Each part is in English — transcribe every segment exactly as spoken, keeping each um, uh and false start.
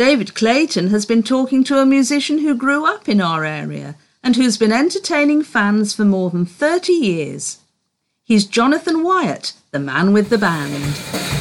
David Clayton has been talking to a musician who grew up in our area and who's been entertaining fans for more than thirty years. He's Jonathan Wyatt, the man with the band.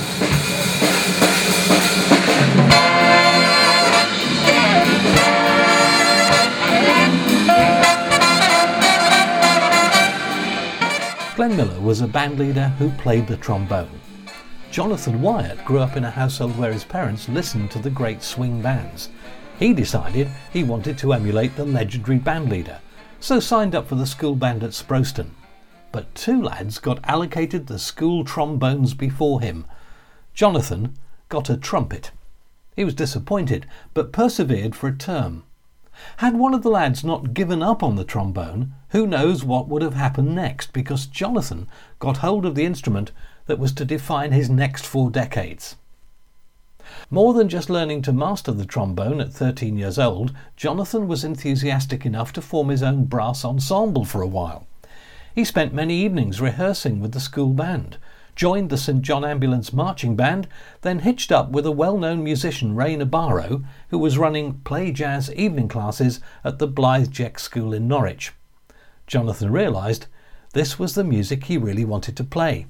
Glenn Miller was a bandleader who played the trombone. Jonathan Wyatt grew up in a household where his parents listened to the great swing bands. He decided he wanted to emulate the legendary bandleader, so signed up for the school band at Sproston. But two lads got allocated the school trombones before him. Jonathan got a trumpet. He was disappointed, but persevered for a term. Had one of the lads not given up on the trombone, who knows what would have happened next, because Jonathan got hold of the instrument that was to define his next four decades. More than just learning to master the trombone at thirteen years old, Jonathan was enthusiastic enough to form his own brass ensemble for a while. He spent many evenings rehearsing with the school band, joined the St John Ambulance Marching Band, then hitched up with a well-known musician, Ray Nabarro, who was running play jazz evening classes at the Blythe Jeck School in Norwich. Jonathan realised this was the music he really wanted to play.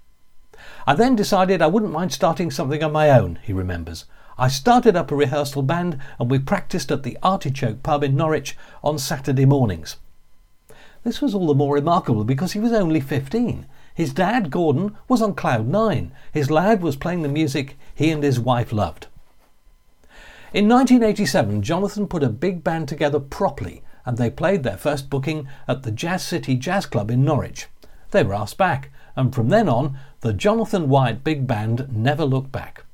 I then decided I wouldn't mind starting something on my own, he remembers. I started up a rehearsal band and we practised at the Artichoke pub in Norwich on Saturday mornings. This was all the more remarkable because he was only fifteen. His dad, Gordon, was on cloud nine. His lad was playing the music he and his wife loved. In nineteen eighty-seven, Jonathan put a big band together properly and they played their first booking at the Jazz City Jazz Club in Norwich. They were asked back, and from then on, the Jonathan Wyatt Big Band never looked back.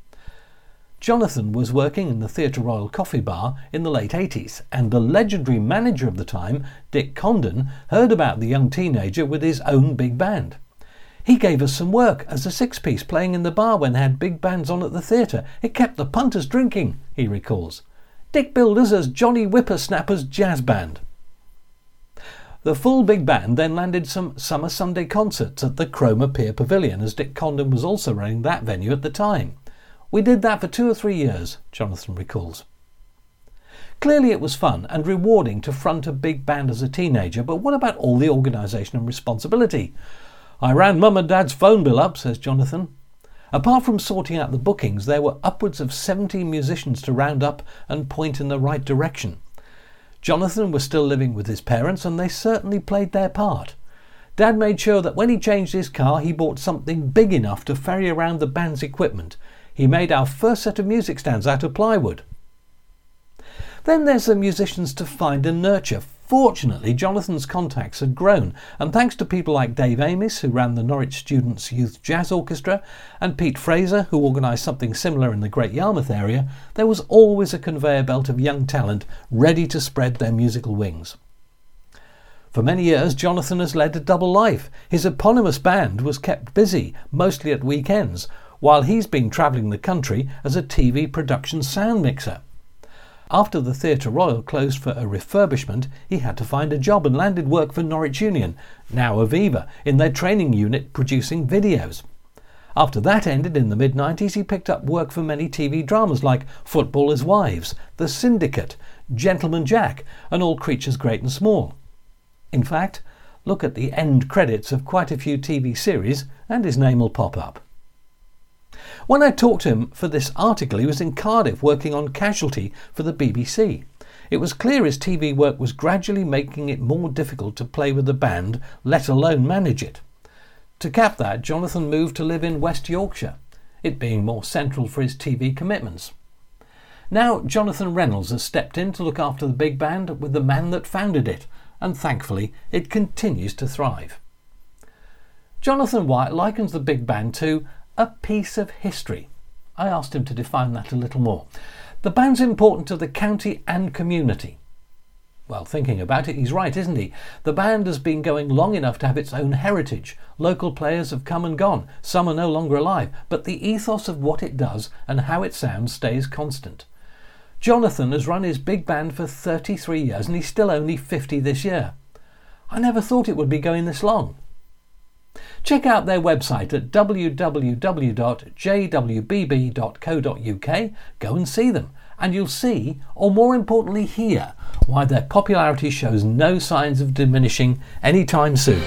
Jonathan was working in the Theatre Royal Coffee Bar in the late eighties, and the legendary manager of the time, Dick Condon, heard about the young teenager with his own big band. He gave us some work as a six-piece playing in the bar when they had big bands on at the theatre. It kept the punters drinking, he recalls. Dick billed us as Johnny Whippersnapper's jazz band. The full big band then landed some summer Sunday concerts at the Cromer Pier Pavilion, as Dick Condon was also running that venue at the time. We did that for two or three years, Jonathan recalls. Clearly it was fun and rewarding to front a big band as a teenager, but what about all the organisation and responsibility? I ran Mum and Dad's phone bill up, says Jonathan. Apart from sorting out the bookings, there were upwards of seventy musicians to round up and point in the right direction. Jonathan was still living with his parents and they certainly played their part. Dad made sure that when he changed his car he bought something big enough to ferry around the band's equipment. He made our first set of music stands out of plywood. Then there's the musicians to find and nurture. Fortunately, Jonathan's contacts had grown, and thanks to people like Dave Amis, who ran the Norwich Students' Youth Jazz Orchestra, and Pete Fraser, who organised something similar in the Great Yarmouth area, there was always a conveyor belt of young talent ready to spread their musical wings. For many years, Jonathan has led a double life. His eponymous band was kept busy, mostly at weekends, while he's been travelling the country as a T V production sound mixer. After the Theatre Royal closed for a refurbishment, he had to find a job and landed work for Norwich Union, now Aviva, in their training unit producing videos. After that ended in the mid nineties, he picked up work for many T V dramas like Footballers' Wives, The Syndicate, Gentleman Jack, and All Creatures Great and Small. In fact, look at the end credits of quite a few T V series and his name will pop up. When I talked to him for this article, he was in Cardiff working on Casualty for the B B C. It was clear his T V work was gradually making it more difficult to play with the band, let alone manage it. To cap that, Jonathan moved to live in West Yorkshire, it being more central for his T V commitments. Now Jonathan Reynolds has stepped in to look after the big band with the man that founded it, and thankfully it continues to thrive. Jonathan Wyatt likens the big band to a piece of history. I asked him to define that a little more. The band's important to the county and community. Well, thinking about it, he's right, isn't he? The band has been going long enough to have its own heritage. Local players have come and gone. Some are no longer alive. But the ethos of what it does and how it sounds stays constant. Jonathan has run his big band for thirty-three years and he's still only fifty this year. I never thought it would be going this long. Check out their website at w w w dot j w b b dot co dot u k. Go and see them, and you'll see, or more importantly hear, why their popularity shows no signs of diminishing anytime soon.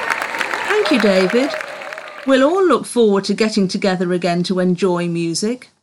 Thank you, David. We'll all look forward to getting together again to enjoy music.